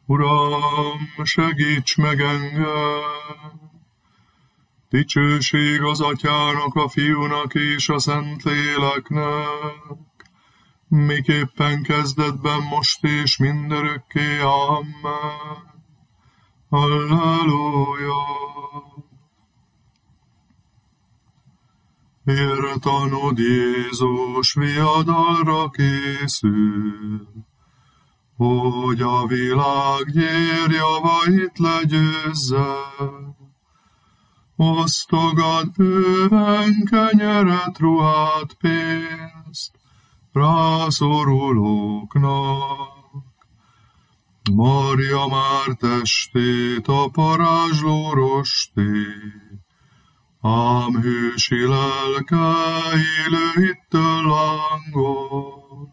Uram, segíts meg engem! Dicsőség az Atyának, a Fiúnak és a Szentléleknek, miképpen kezdetben, most és mindörökké. Amen. Halleluja! Értanod Jézus viadalra készül, hogy a világ gyérjavait legyőzze. Osztogad bőven kenyeret, ruhát, pénzt rászorulóknak. Marja már testét a parázsló rosté, ám hősi lelke élő hittől lángol.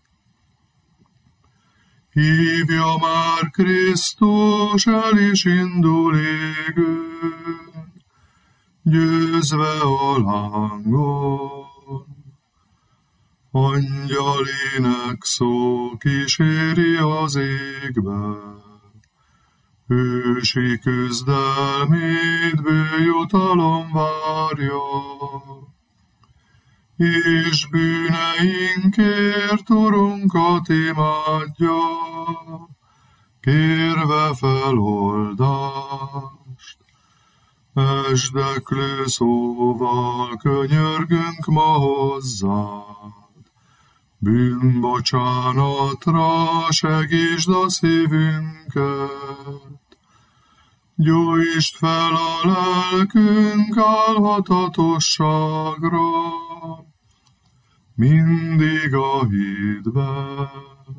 Hívja már Krisztus, el is indul égőn, győzve a lángon. Angyalinek szó kíséri az égbe, hősi küzdelmét bőjutalom várja, és bűneinkért Urunkat imádja, kérve feloldást. Esdeklő szóval könyörgünk ma hozzád, bűnbocsánatra segítsd a szívünket. Gyújtsd fel a lelkünk álhatatosságra, mindig a hitben.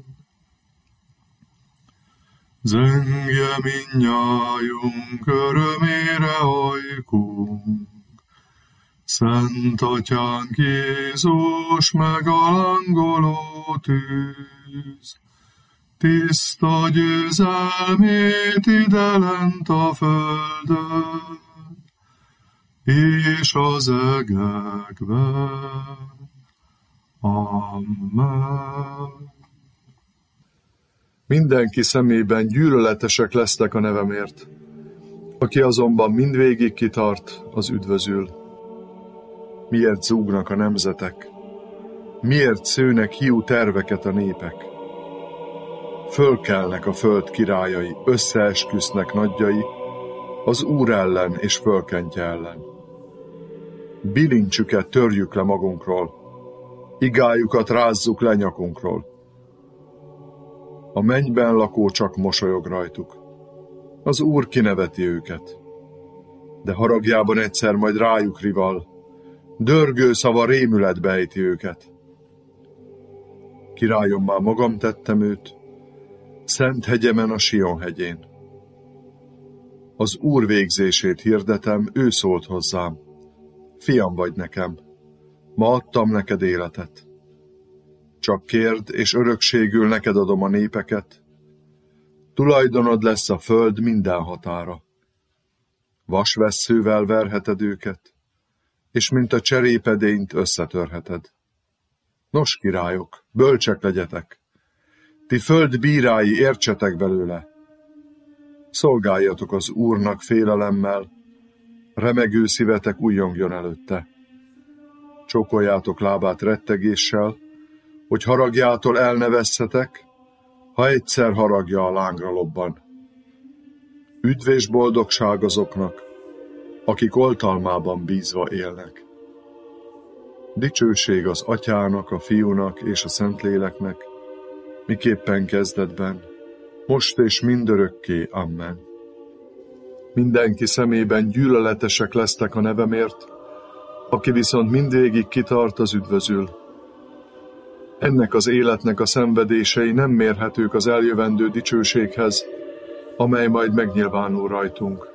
Zengje mindnyájunk, örömére ajkunk, Szent Atyánk Jézus, meg a lángoló tűz, tiszta győzelmét ide lent a földön, és az egekben. Amen. Mindenki szemében gyűlöletesek lesztek a nevemért, aki azonban mindvégig kitart, az üdvözül. Miért zúgnak a nemzetek? Miért szőnek hiú terveket a népek? Fölkelnek a föld királyai, összeesküsznek nagyjai, az Úr ellen és fölkentje ellen. Bilincsüket törjük le magunkról, igájukat rázzuk le nyakunkról. A mennyben lakó csak mosolyog rajtuk. Az Úr kineveti őket. De haragjában egyszer majd rájuk rival, dörgő szava rémületbe ejti őket. Királyommá magam tettem őt, szent hegyemen a Sion hegyén. Az Úr végzését hirdetem, ő szólt hozzám. Fiam vagy nekem, ma adtam neked életet. Csak kérd, és örökségül neked adom a népeket. Tulajdonod lesz a föld minden határa. Vasvesszővel verheted őket, és mint a cserépedényt összetörheted. Nos, királyok, bölcsek legyetek! Ti föld bírái, értsetek belőle! Szolgáljatok az Úrnak félelemmel, remegő szívetek újjongjon előtte. Csókoljátok lábát rettegéssel, hogy haragjától el ne vesszetek, ha egyszer haragja a lángra lobban. Üdv és boldogság azoknak, akik oltalmában bízva élnek. Dicsőség az Atyának, a Fiúnak és a Szentléleknek, miképpen kezdetben, most és mindörökké. Amen. Mindenki szemében gyűlöletesek lesztek a nevemért, aki viszont mindvégig kitart, az üdvözül. Ennek az életnek a szenvedései nem mérhetők az eljövendő dicsőséghez, amely majd megnyilvánul rajtunk.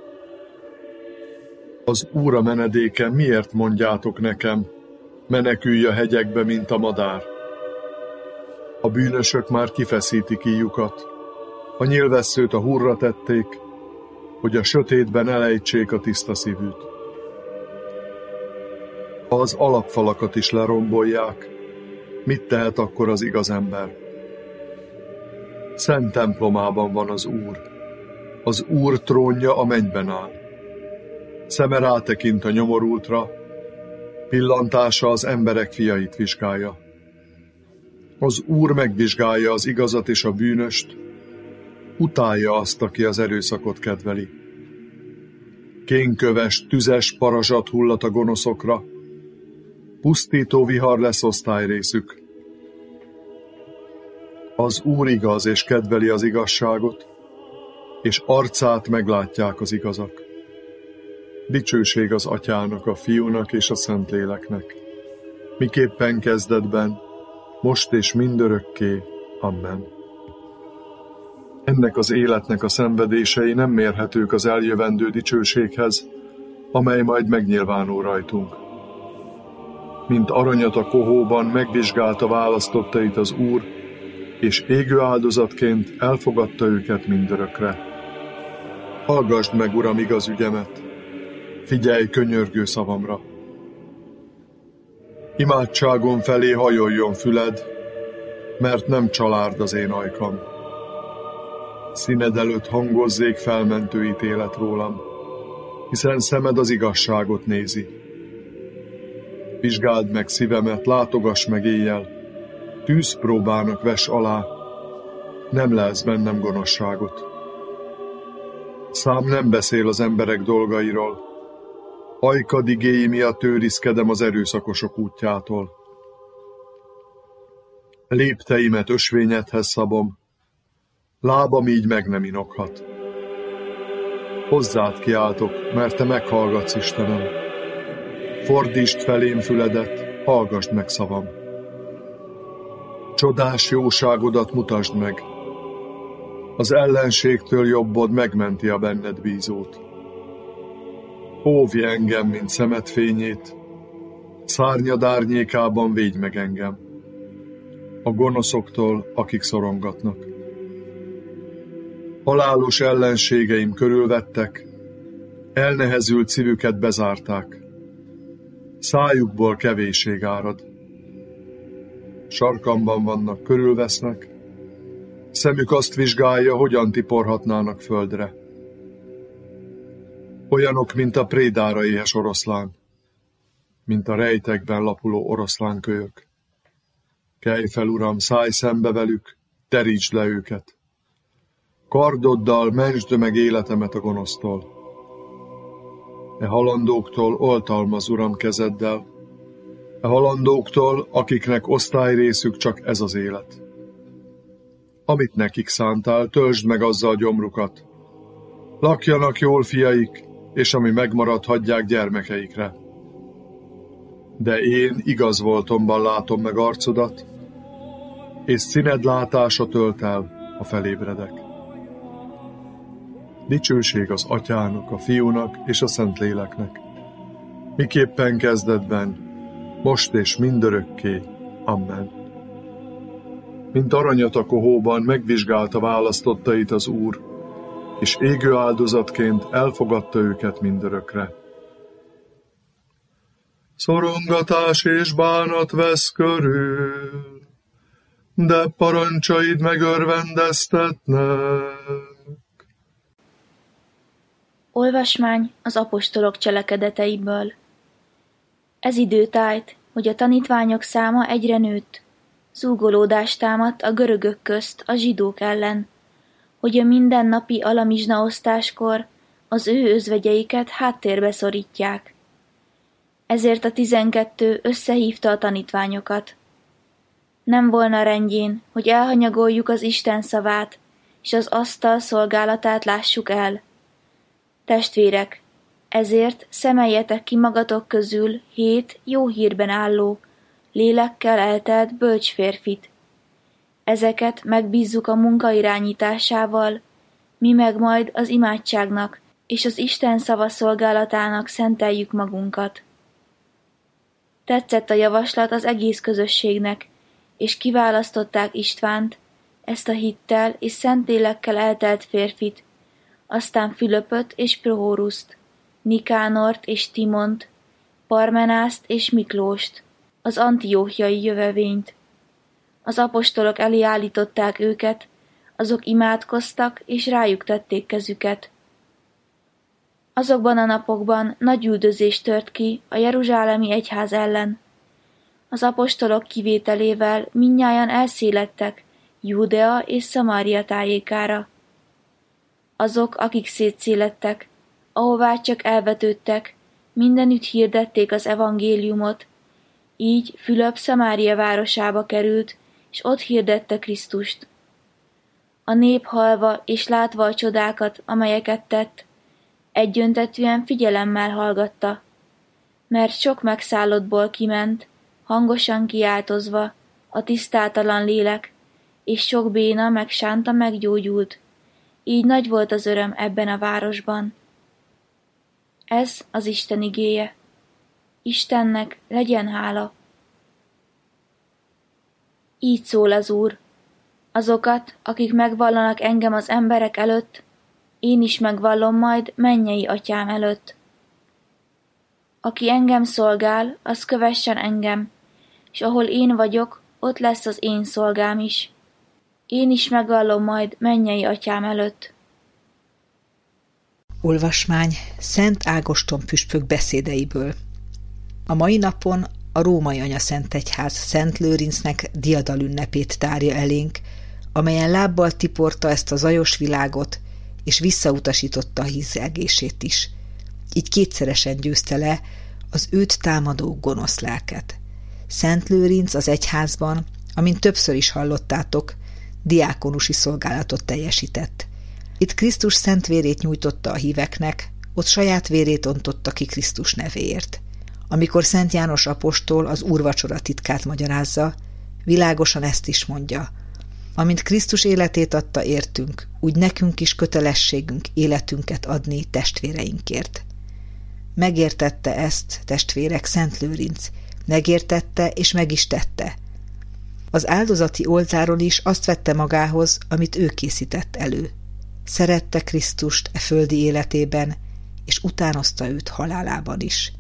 Az Úr a menedéke, miért mondjátok nekem, menekülj a hegyekbe, mint a madár? A bűnösök már kifeszítik íjukat, a nyílvesszőt a hurra tették, hogy a sötétben elejtsék a tiszta szívűt. Ha az alapfalakat is lerombolják, mit tehet akkor az igaz ember? Szent templomában van az Úr, Az Úr trónja a mennyben áll. Szeme rátekint a nyomorultra, pillantása az emberek fiait vizsgálja. Az Úr megvizsgálja az igazat és a bűnöst, utálja azt, aki az erőszakot kedveli. Kénköves, tüzes parazsat hullat a gonoszokra, pusztító vihar lesz osztályrészük. Az Úr igaz és kedveli az igazságot, és arcát meglátják az igazak. Dicsőség az Atyának, a Fiúnak és a Szentléleknek, miképpen kezdetben, most és mindörökké. Amen. Ennek az életnek a szenvedései nem mérhetők az eljövendő dicsőséghez, amely majd megnyilvánul rajtunk. Mint aranyat a kohóban megvizsgálta választottait az Úr, és égő áldozatként elfogadta őket mindörökre. Hallgasd meg, Uram, igaz ügyemet, figyelj könyörgő szavamra. Imádságom felé hajoljon füled, mert nem csalárd az én ajkam. Színed előtt hangozzék felmentő ítélet rólam, hiszen szemed az igazságot nézi. Vizsgáld meg szívemet, látogass meg éjjel, tűzpróbának vess alá, nem lelsz bennem gonoszságot. Szám nem beszél az emberek dolgairól, ajkad igéi miatt őrizkedem az erőszakosok útjától. Lépteimet ösvényedhez szabom, lábam így meg nem inokhat. Hozzád kiáltok, mert te meghallgatsz, Istenem. Fordítsd felém füledet, hallgasd meg szavam. Csodás jóságodat mutasd meg. Az ellenségtől jobbod megmenti a benned bízót. Óvj engem, mint szemed fényét, szárnyad árnyékában védj meg engem. A gonoszoktól, akik szorongatnak. Halálos ellenségeim körülvettek, elnehezült szívüket bezárták. Szájukból kevésség árad. Sarkamban vannak, körülvesznek, szemük azt vizsgálja, hogyan tiporhatnának földre. Olyanok, mint a prédára éhes oroszlán, mint a rejtekben lapuló oroszlánkölyök. Kelj fel, Uram, szállj szembe velük, terítsd le őket. Kardoddal mentsd meg életemet a gonosztól. E halandóktól oltalmaz, Uram, kezeddel, e halandóktól, akiknek osztályrészük csak ez az élet. Amit nekik szántál, töltsd meg azzal gyomrukat. Lakjanak jól fiaik, és ami megmarad, hagyják gyermekeikre. De én igaz voltomban látom meg arcodat, és színed látása tölt el, ha felébredek. Dicsőség az Atyának, a Fiúnak és a Szentléleknek, miképpen kezdetben, most és mindörökké. Amen. Mint aranyat a kohóban megvizsgálta választottait az Úr, és égő áldozatként elfogadta őket mindörökre. Szorongatás és bánat vesz körül, de parancsaid megörvendeztetnek. Olvasmány az apostolok cselekedeteiből. Ez időtájt, hogy a tanítványok száma egyre nőtt, zúgolódást támadt a görögök közt a zsidók ellen, hogy a mindennapi alamizsnaosztáskor az ő özvegyeiket háttérbe szorítják. Ezért a 12 összehívta a tanítványokat. Nem volna rendjén, hogy elhanyagoljuk az Isten szavát, és az asztal szolgálatát lássuk el. Testvérek, ezért szemeljetek ki magatok közül 7 jó hírben álló, lélekkel eltelt bölcs férfit. Ezeket megbízzuk a munka irányításával, mi meg majd az imádságnak és az Isten szava szolgálatának szenteljük magunkat. Tetszett a javaslat az egész közösségnek, és kiválasztották Istvánt, ezt a hittel és Szentlélekkel eltelt férfit, aztán Fülöpöt és Prohóruszt, Nikánort és Timont, Parmenászt és Miklóst, az antióchiai jövevényt. Az apostolok elé állították őket, azok imádkoztak, és rájuk tették kezüket. Azokban a napokban nagy üldözés tört ki a jeruzsálemi egyház ellen. Az apostolok kivételével mindnyájan elszéledtek Júdea és Szamária tájékára. Azok, akik szétszéledtek, ahová csak elvetődtek, mindenütt hirdették az evangéliumot, így Fülöp Szamária városába került, és ott hirdette Krisztust. A nép hallva és látva a csodákat, amelyeket tett, egyöntetűen figyelemmel hallgatta, mert sok megszállottból kiment, hangosan kiáltozva, a tisztátalan lélek, és sok béna meg sánta meggyógyult, így nagy volt az öröm ebben a városban. Ez az Isten igéje. Istennek legyen hála. Így szól az Úr. Azokat, akik megvallanak engem az emberek előtt, én is megvallom majd mennyei atyám előtt. Aki engem szolgál, az kövessen engem, és ahol én vagyok, ott lesz az én szolgám is. Én is megvallom majd mennyei atyám előtt. Olvasmány Szent Ágoston püspök beszédeiből. A mai napon a Római Anyaszentegyház Szent Lőrincnek diadalünnepét tárja elénk, amelyen lábbal tiporta ezt a zajos világot, és visszautasította a hízelgését is. Így kétszeresen győzte le az őt támadó gonosz lelket. Szent Lőrinc az egyházban, amint többször is hallottátok, diákonusi szolgálatot teljesített. Itt Krisztus szent vérét nyújtotta a híveknek, ott saját vérét ontotta ki Krisztus nevéért. Amikor Szent János apostol az úrvacsora titkát magyarázza, világosan ezt is mondja: amint Krisztus életét adta értünk, úgy nekünk is kötelességünk életünket adni testvéreinkért. Megértette ezt, testvérek, Szent Lőrinc, megértette és meg is tette. Az áldozati oltáron is azt vette magához, amit ő készített elő. Szerette Krisztust e földi életében, és utánozta őt halálában is.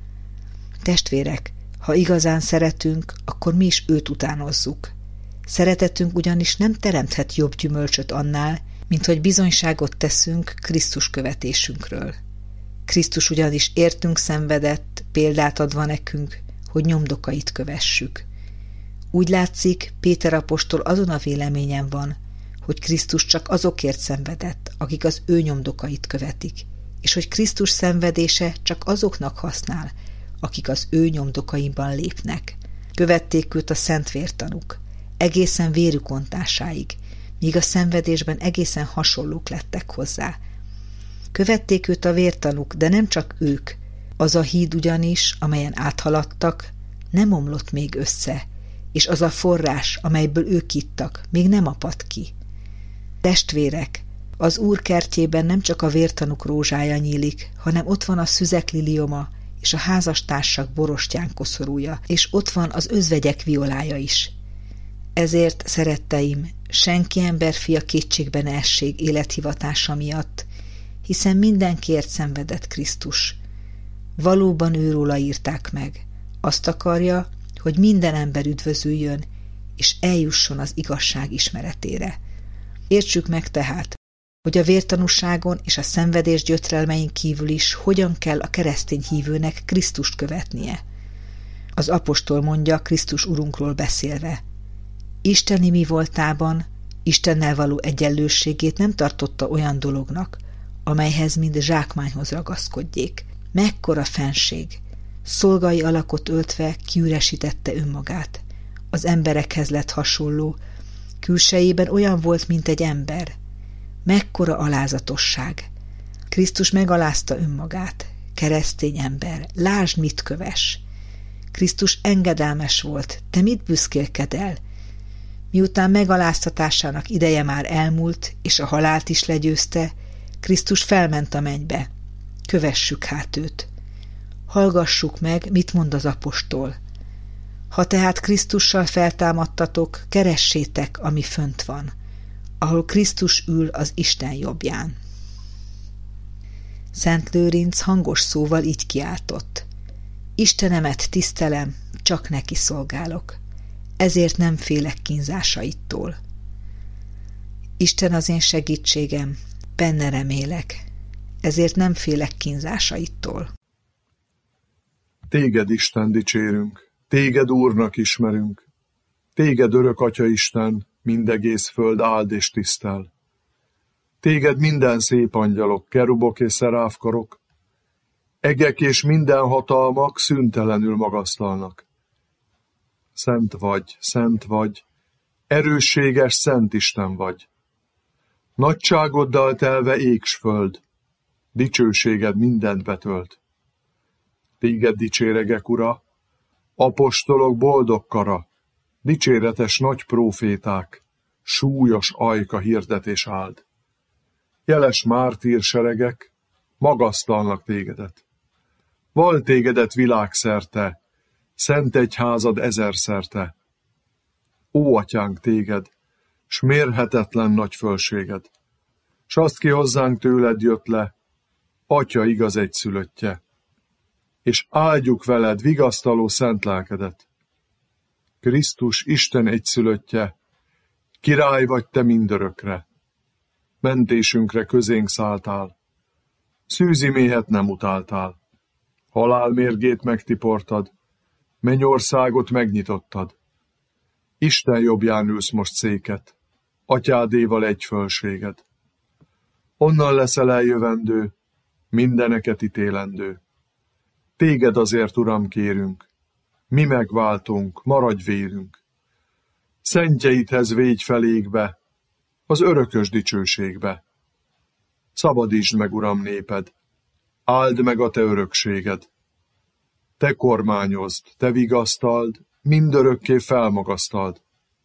Testvérek, ha igazán szeretünk, akkor mi is őt utánozzuk. Szeretetünk ugyanis nem teremthet jobb gyümölcsöt annál, mint hogy bizonyságot teszünk Krisztus követésünkről. Krisztus ugyanis értünk szenvedett, példát adva nekünk, hogy nyomdokait kövessük. Úgy látszik, Péter apostol azon a véleményen van, hogy Krisztus csak azokért szenvedett, akik az ő nyomdokait követik, és hogy Krisztus szenvedése csak azoknak használ, akik az ő nyomdokaiban lépnek. Követték őt a szent vértanúk, egészen vérük ontásáig, míg a szenvedésben egészen hasonlók lettek hozzá. Követték őt a vértanúk, de nem csak ők, az a híd ugyanis, amelyen áthaladtak, nem omlott még össze, és az a forrás, amelyből ők ittak, még nem apadt ki. Testvérek, az Úr kertjében nem csak a vértanúk rózsája nyílik, hanem ott van a szüzek lilioma, és a házastársak borostyán koszorúja, és ott van az özvegyek violája is. Ezért, szeretteim, senki emberfia kétségbe ne essék élethivatása miatt, hiszen mindenkiért szenvedett Krisztus. Valóban őróla írták meg. Azt akarja, hogy minden ember üdvözüljön, és eljusson az igazság ismeretére. Értsük meg tehát, hogy a vértanúságon és a szenvedés gyötrelmein kívül is hogyan kell a keresztény hívőnek Krisztust követnie. Az apostol mondja Krisztus Urunkról beszélve: isteni mi voltában, Istennel való egyenlőségét nem tartotta olyan dolognak, amelyhez mind zsákmányhoz ragaszkodjék. Mekkora fenség! Szolgai alakot öltve kiüresítette önmagát. Az emberekhez lett hasonló, külsejében olyan volt, mint egy ember. Mekkora alázatosság! Krisztus megalázta önmagát. Keresztény ember, lásd, mit köves! Krisztus engedelmes volt, te mit büszkélkedel? Miután megaláztatásának ideje már elmúlt, és a halált is legyőzte, Krisztus felment a mennybe. Kövessük hát őt. Hallgassuk meg, mit mond az apostol. Ha tehát Krisztussal feltámadtatok, keressétek, ami fönt van, ahol Krisztus ül az Isten jobbján. Szent Lőrinc hangos szóval így kiáltott: Istenemet tisztelem, csak neki szolgálok, ezért nem félek kínzásaitól. Isten az én segítségem, benne remélek, ezért nem félek kínzásaitól. Téged, Isten, dicsérünk, téged Úrnak ismerünk, téged örök Atya Isten, mindegész föld áld és tisztel. Téged minden szép angyalok, kerubok és szeráfkarok, egek és minden hatalmak szüntelenül magasztalnak. Szent vagy, erősséges Szent Isten vagy. Nagyságoddal telve ég s föld, dicsőséged mindent betölt. Téged dicséregek, Ura, apostolok boldog kara, dicséretes nagy próféták, súlyos ajka hirdetés áld. Jeles mártír seregek magasztalnak tégedet. Val tégedet világszerte, szent egyházad ezerszerte. Ó, Atyánk, téged, s mérhetetlen nagy fölséged, s azt ki hozzánk tőled jött le, Atya igaz egyszülöttje, és áldjuk veled vigasztaló szent lelkedet. Krisztus Isten egyszülöttje, király vagy te mindörökre, mentésünkre közénk szálltál, szűzi méhet nem utáltál, halál mérgét megtiportad, mennyországot megnyitottad. Isten jobbján ülsz most széket, Atyádéval egy fölséged. Onnan leszel eljövendő, mindeneket ítélendő. Téged azért, Uram, kérünk, mi megváltunk, maradj vérünk. Szentjeidhez végy felékbe, az örökös dicsőségbe. Szabadítsd meg, Uram, néped, áld meg a te örökséged. Te kormányozd, te vigasztald, mindörökké felmagasztald.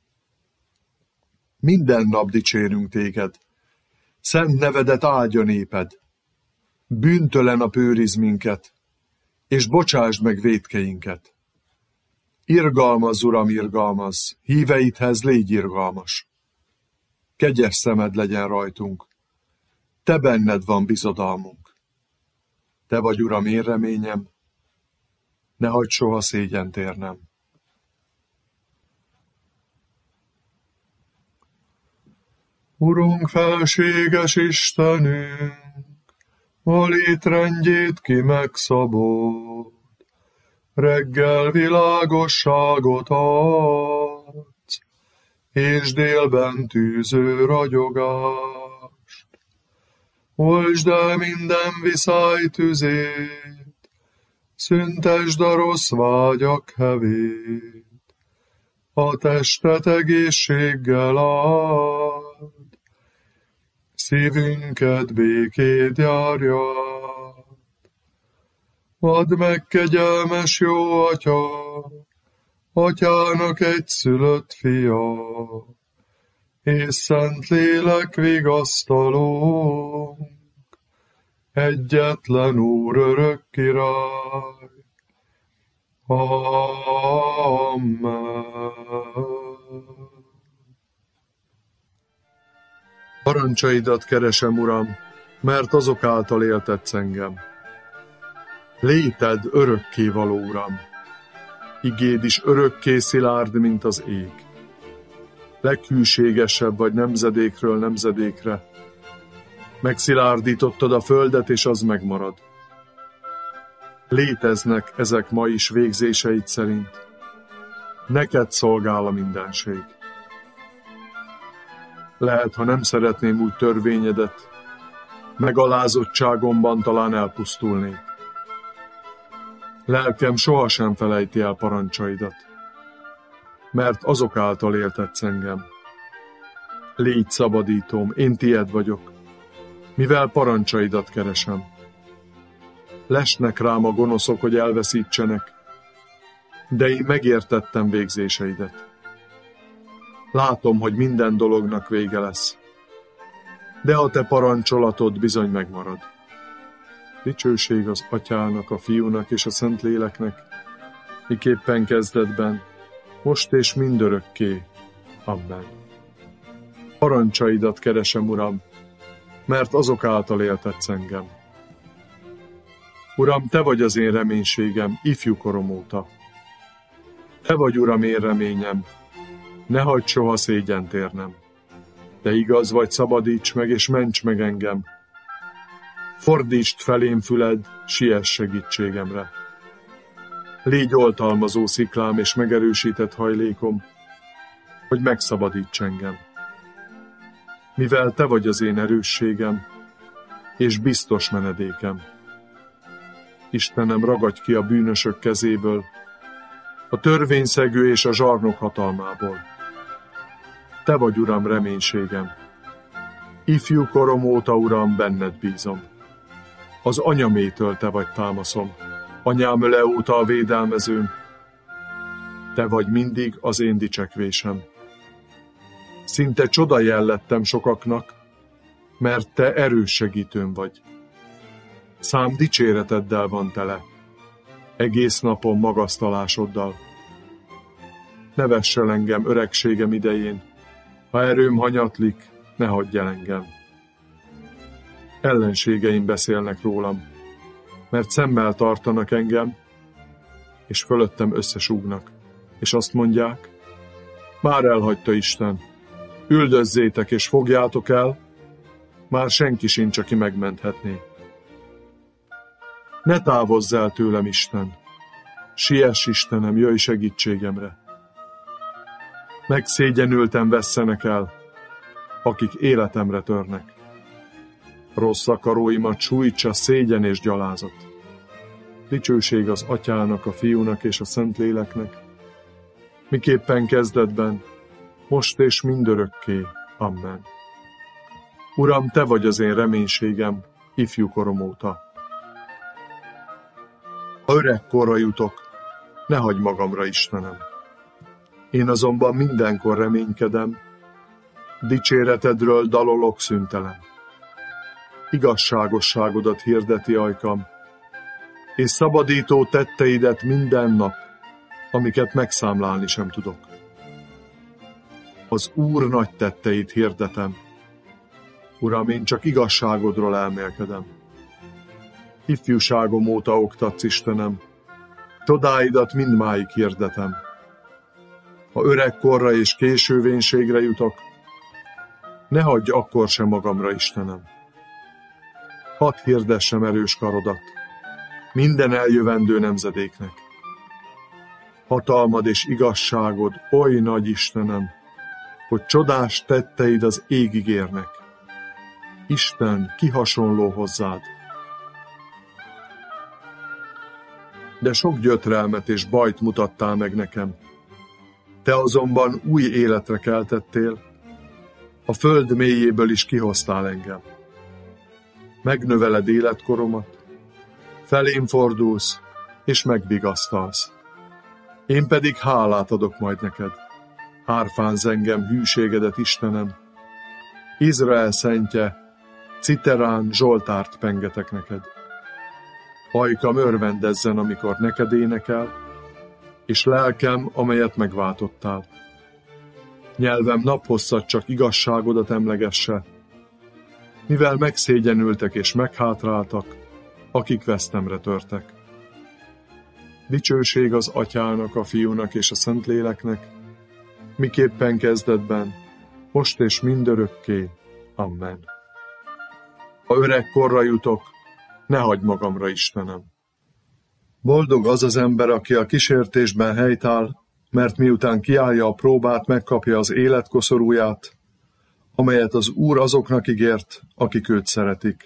Minden nap dicsérünk téged, szent nevedet áldja néped. Bűntelen a őrizd minket, és bocsásd meg vétkeinket. Irgalmazz, Uram, irgalmazz, híveidhez légy irgalmas. Kegyes szemed legyen rajtunk, te benned van bizodalmunk. Te vagy, Uram, én reményem, ne hagyd soha szégyent érnem. Urunk, felséges Istenünk, a létrendjét ki megszabod, reggel világosságot adsz, és délben tűző ragyogást. Oltsd el minden viszály tüzét, szüntesd a rossz vágyak hevét, a testet egészséggel áld, szívünket békét járja. Add meg, kegyelmes jó Atya, Atyának egyszülött fia, és Szentlélek vigasztalónk, egyetlen Úr, örök király. Amen. Parancsaidat keresem, Uram, mert azok által éltetsz engem. Léted örökké való, Uram, igéd is örökké szilárd, mint az ég. Leghűségesebb vagy nemzedékről nemzedékre. Megszilárdítottad a földet, és az megmarad. Léteznek ezek ma is végzéseid szerint. Neked szolgál a mindenség. Lehet, ha nem szeretném úgy törvényedet, megalázottságomban talán elpusztulnék. Lelkem sohasem felejti el parancsaidat, mert azok által éltetsz engem. Légy szabadítóm, én tied vagyok, mivel parancsaidat keresem. Lesnek rám a gonoszok, hogy elveszítsenek, de én megértettem végzéseidet. Látom, hogy minden dolognak vége lesz, de a te parancsolatod bizony megmarad. Dicsőség az Atyának, a Fiúnak és a Szentléleknek, miképpen kezdetben, most és mindörökké. Amen. Parancsaidat keresem, Uram, mert azok által éltetsz engem. Uram, te vagy az én reménységem ifjú korom óta. Te vagy, Uram, én reményem, ne hagyd soha szégyent érnem. De igaz vagy, szabadíts meg, és ments meg engem. Fordítsd felém füled, siess segítségemre. Légy oltalmazó sziklám és megerősített hajlékom, hogy megszabadíts engem. Mivel te vagy az én erősségem, és biztos menedékem. Istenem, ragadj ki a bűnösök kezéből, a törvényszegő és a zsarnok hatalmából. Te vagy, Uram, reménységem. Ifjú korom óta, Uram, benned bízom. Az anyamétől te vagy támaszom, anyám öle óta a védelmezőm. Te vagy mindig az én dicsekvésem. Szinte csodajel lettem sokaknak, mert te erős segítőm vagy. Szám dicséreteddel van tele, egész napon magasztalásoddal. Ne vess el engem öregségem idején, ha erőm hanyatlik, ne hagyj el engem. Ellenségeim beszélnek rólam, mert szemmel tartanak engem, és fölöttem összesúgnak, és azt mondják, már elhagyta Isten, üldözzétek és fogjátok el, már senki sincs, aki megmenthetné. Ne távozz el tőlem, Isten! Siess, Istenem, jöjj segítségemre! Megszégyenülten vesszenek el, akik életemre törnek. Rossz akaróimat sújtsa szégyen és gyalázat. Dicsőség az Atyának, a Fiúnak és a Szentléleknek, miképpen kezdetben, most és mindörökké. Amen. Uram, te vagy az én reménységem, ifjú korom óta. Ha öreg korra jutok, ne hagyj magamra, Istenem. Én azonban mindenkor reménykedem, dicséretedről dalolok szüntelen. Igazságosságodat hirdeti ajkam, és szabadító tetteidet minden nap, amiket megszámlálni sem tudok. Az Úr nagy tetteit hirdetem. Uram, én csak igazságodról elmélkedem. Ifjúságom óta oktatsz, Istenem, csodáidat mindmáig hirdetem. Ha öregkorra és késővénységre jutok, ne hagyj akkor sem magamra, Istenem. Hadd hirdessem erős karodat minden eljövendő nemzedéknek. Hatalmad és igazságod oly nagy, Istenem, hogy csodás tetteid az égig érnek. Isten, ki hasonló hozzád? De sok gyötrelmet és bajt mutattál meg nekem. Te azonban új életre keltettél, a föld mélyéből is kihoztál engem. Megnöveled életkoromat, felém fordulsz, és megvigasztalsz. Én pedig hálát adok majd neked. Hárfánz engem hűségedet, Istenem. Izrael szentje, citerán zsoltárt pengetek neked. Ajkam örvendezzen, amikor neked énekel, és lelkem, amelyet megváltottál. Nyelvem naphosszat csak igazságodat emlegesse, mivel megszégyenültek és meghátráltak, akik vesztemre törtek. Dicsőség az Atyának, a Fiúnak és a Szentléleknek, miképpen kezdetben, most és mindörökké. Amen. Ha öreg korra jutok, ne hagyj magamra, Istenem. Boldog az az ember, aki a kísértésben helytáll, mert miután kiállja a próbát, megkapja az élet koszorúját, amelyet az Úr azoknak ígért, akik őt szeretik.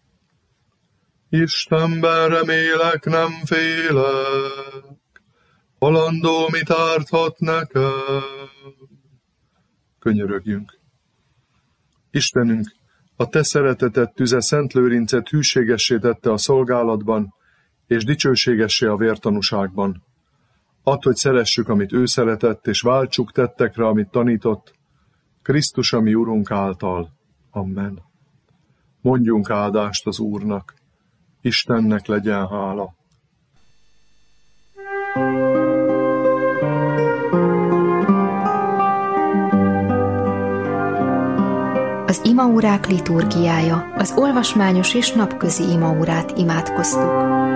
Istenben remélek, nem félek, halandó mit árthat nekem. Könyörögjünk. Istenünk, a te szereteted tüze Szent Lőrincet hűségessé tette a szolgálatban, és dicsőségessé a vértanúságban. Add, hogy szeressük, amit ő szeretett, és váltsuk tettekre, amit tanított, Krisztus, a mi Urunk által. Amen. Mondjunk áldást az Úrnak. Istennek legyen hála. Az imaórák liturgiája, az olvasmányos és napközi imaórát imádkoztuk.